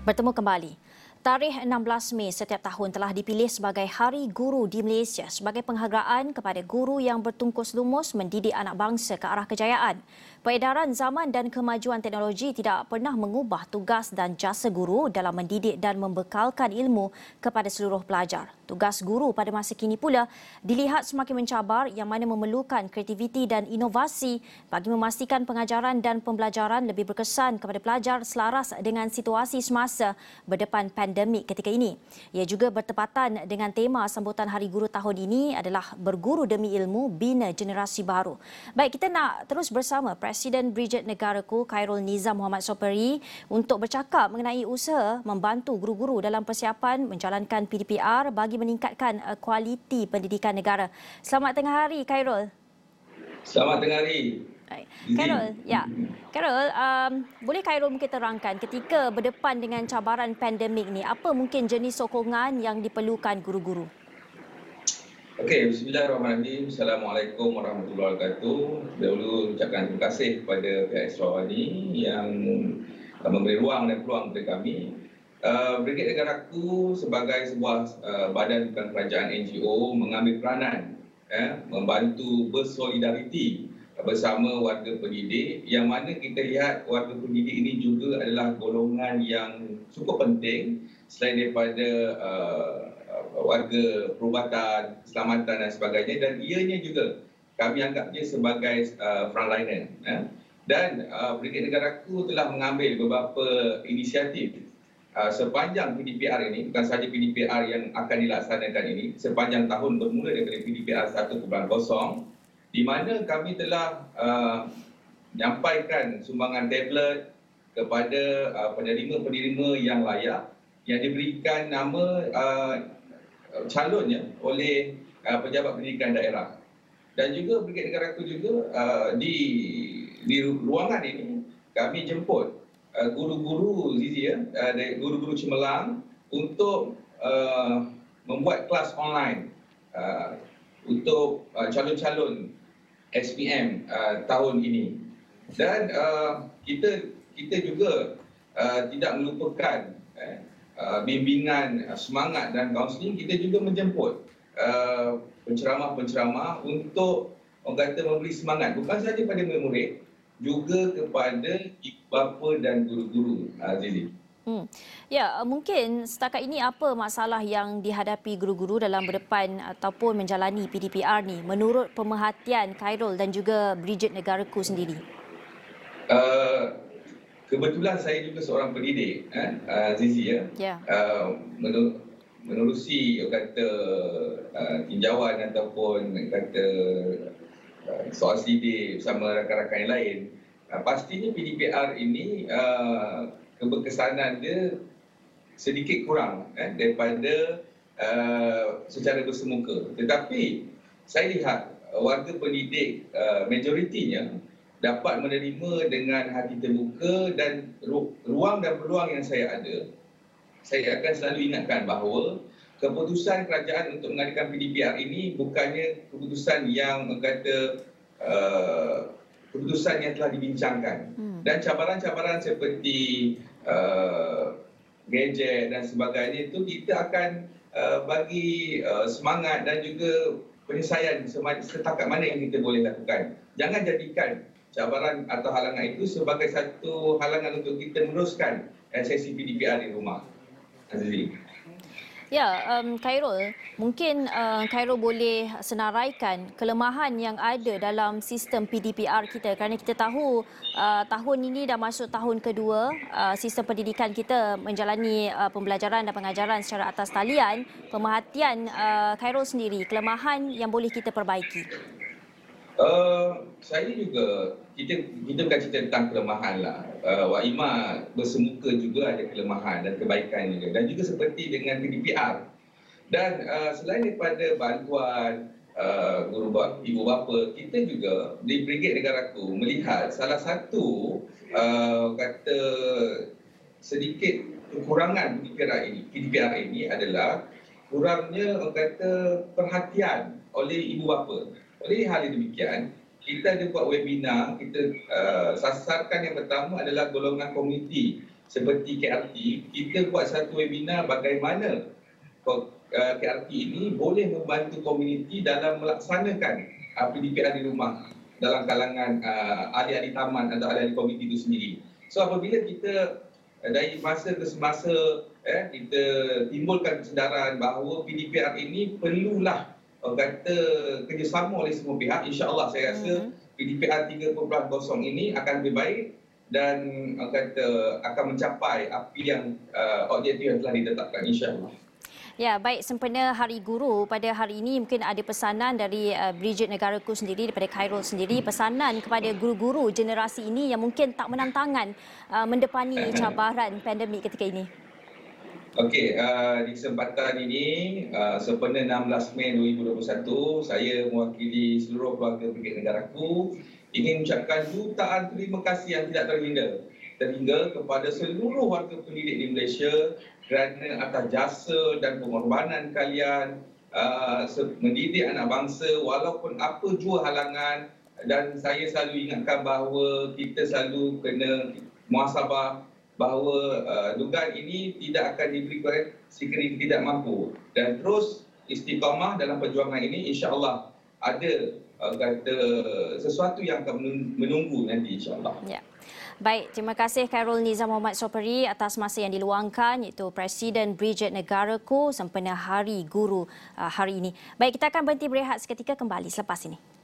Bertemu kembali. Tarikh 16 Mei setiap tahun telah dipilih sebagai Hari Guru di Malaysia sebagai penghargaan kepada guru yang bertungkus lumus mendidik anak bangsa ke arah kejayaan. Peredaran zaman dan kemajuan teknologi tidak pernah mengubah tugas dan jasa guru dalam mendidik dan membekalkan ilmu kepada seluruh pelajar. Tugas guru pada masa kini pula dilihat semakin mencabar yang mana memerlukan kreativiti dan inovasi bagi memastikan pengajaran dan pembelajaran lebih berkesan kepada pelajar selaras dengan situasi semasa berdepan pandemik ketika ini. Ia juga bertepatan dengan tema sambutan Hari Guru tahun ini adalah berguru demi ilmu, bina generasi baru. Baik, kita nak terus bersama Presiden Bridget Negaraku Khairul Nizam Muhammad Soperi untuk bercakap mengenai usaha membantu guru-guru dalam persiapan menjalankan PDPR bagi meningkatkan kualiti pendidikan negara. Selamat tengah hari, Khairul. Selamat tengah hari. Khairul, Khairul, boleh Khairul mungkin terangkan ketika berdepan dengan cabaran pandemik ni, apa mungkin jenis sokongan yang diperlukan guru-guru? Okey, bismillahirrahmanirrahim. Assalamualaikum warahmatullahi wabarakatuh. Dahulu ucapkan terima kasih kepada pihak Esrawani yang memberi ruang dan peluang kepada kami. Brigade Negaraku sebagai sebuah badan bukan kerajaan NGO mengambil peranan membantu bersolidariti bersama warga pendidik, yang mana kita lihat warga pendidik ini juga adalah golongan yang cukup penting selain daripada warga perubatan, keselamatan dan sebagainya, dan ianya juga kami anggap dia sebagai frontliner. Dan Brigade Negaraku telah mengambil beberapa inisiatif sepanjang PDPR ini, bukan sahaja PDPR yang akan dilaksanakan ini, sepanjang tahun bermula daripada PDPR 1.0, di mana kami telah menyampaikan sumbangan tablet kepada penerima-penerima yang layak, yang diberikan nama calonnya oleh pejabat pendidikan daerah. Dan juga Brigade Negaraku juga di ruangan ini kami jemput guru-guru Zizi, guru-guru cemerlang untuk membuat kelas online untuk calon-calon SPM tahun ini. Dan kita juga tidak melupakan bimbingan, semangat dan kaunseling. Kita juga menjemput penceramah-penceramah untuk memberi semangat bukan sahaja pada murid, juga kepada ibu bapa dan guru-guru, Zizi. Ya, mungkin setakat ini apa masalah yang dihadapi guru-guru dalam berdepan ataupun menjalani PDPR ni menurut pemerhatian Khairul dan juga Bridget Negaraku sendiri? Kebetulan saya juga seorang pendidik, Zizi, menerusi tinjauan ataupun soal sidik bersama rakan-rakan yang lain. Pastinya PDPR ini keberkesanan dia sedikit kurang daripada secara bersemuka. Tetapi saya lihat warga pendidik majoritinya dapat menerima dengan hati terbuka, dan ruang dan peluang yang saya ada, saya akan selalu ingatkan bahawa keputusan kerajaan untuk mengadakan PDPR ini bukannya keputusan yang keputusan yang telah dibincangkan. Dan cabaran-cabaran seperti gadget dan sebagainya itu kita akan bagi semangat dan juga penyelesaian setakat mana yang kita boleh lakukan. Jangan jadikan cabaran atau halangan itu sebagai satu halangan untuk kita meneruskan sesi PDPR di rumah. Azizi. Ya, Khairul, mungkin Khairul boleh senaraikan kelemahan yang ada dalam sistem PDPR kita, kerana kita tahu tahun ini dah masuk tahun kedua sistem pendidikan kita menjalani pembelajaran dan pengajaran secara atas talian. Pemerhatian Khairul sendiri, kelemahan yang boleh kita perbaiki. Saya juga, kita bukan cerita tentang kelemahan lah. Wak Ima bersemuka juga ada kelemahan dan kebaikan juga. Dan juga seperti dengan PDPR. Dan selain daripada bantuan ibu bapa, kita juga di Brigade Negaraku melihat salah satu sedikit kekurangan PDPR ini adalah kurangnya perhatian oleh ibu bapa. Oleh hal yang demikian, kita ada buat webinar, kita sasarkan yang pertama adalah golongan komuniti seperti KRT, kita buat satu webinar bagaimana KRT ini boleh membantu komuniti dalam melaksanakan PDPR di rumah dalam kalangan ahli-ahli taman atau ahli-ahli komuniti itu sendiri. So apabila kita dari masa ke semasa kita timbulkan kesedaran bahawa PDPR ini perlulah kata kerjasama oleh semua pihak, insya-Allah saya rasa PDPR 3.0 ini akan lebih baik dan kata akan mencapai apa yang objektif yang telah ditetapkan, insya-Allah. Ya, baik, sempena Hari Guru pada hari ini mungkin ada pesanan dari Bridget Negaraku sendiri, daripada Khairul sendiri, pesanan kepada guru-guru generasi ini yang mungkin tak menang tangan mendepani cabaran pandemik ketika ini. Okey, di kesempatan ini sempena 16 Mei 2021, saya mewakili seluruh keluarga Bridget Negaraku ingin mengucapkan jutaan terima kasih yang tidak terhingga kepada seluruh warga pendidik di Malaysia kerana atas jasa dan pengorbanan kalian mendidik anak bangsa walaupun apa jua halangan, dan saya selalu ingatkan bahawa kita selalu kena muhasabah bahawa dugaan ini tidak akan diberikan sekiranya tidak mampu, dan terus istiqamah dalam perjuangan ini, insya-Allah ada kata sesuatu yang akan menunggu nanti, insya-Allah. Ya. Baik, terima kasih Khairul Nizam Muhammad Soperi atas masa yang diluangkan, iaitu Presiden Bridget Negaraku sempena Hari Guru hari ini. Baik, kita akan berhenti berehat seketika, kembali selepas ini.